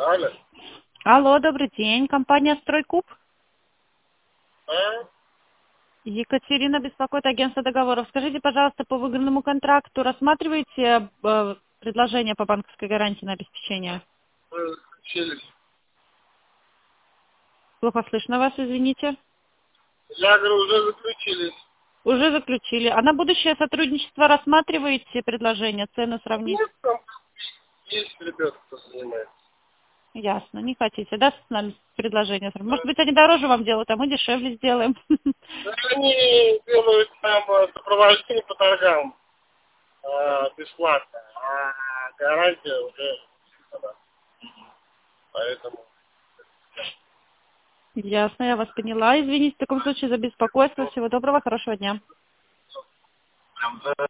Алло. Алло, добрый день. Компания «Стройкуб». А? Екатерина беспокоит, агентство договоров. Скажите, пожалуйста, по выгодному контракту рассматриваете предложение по банковской гарантии на обеспечение? Вы заключились. Плохо слышно вас, извините. Я говорю, уже заключились. Уже заключили. А на будущее сотрудничество рассматриваете предложение, цену сравнить? Нет, там есть ребята, кто занимается. Ясно, не хотите, да, с нами предложение? Да. Может быть, они дороже вам делают, а мы дешевле сделаем. Да, они делают там сопровождение по торгам бесплатно, а гарантия уже да. Поэтому. Ясно, я вас поняла. Извините в таком случае за беспокойство. Всего доброго, хорошего дня.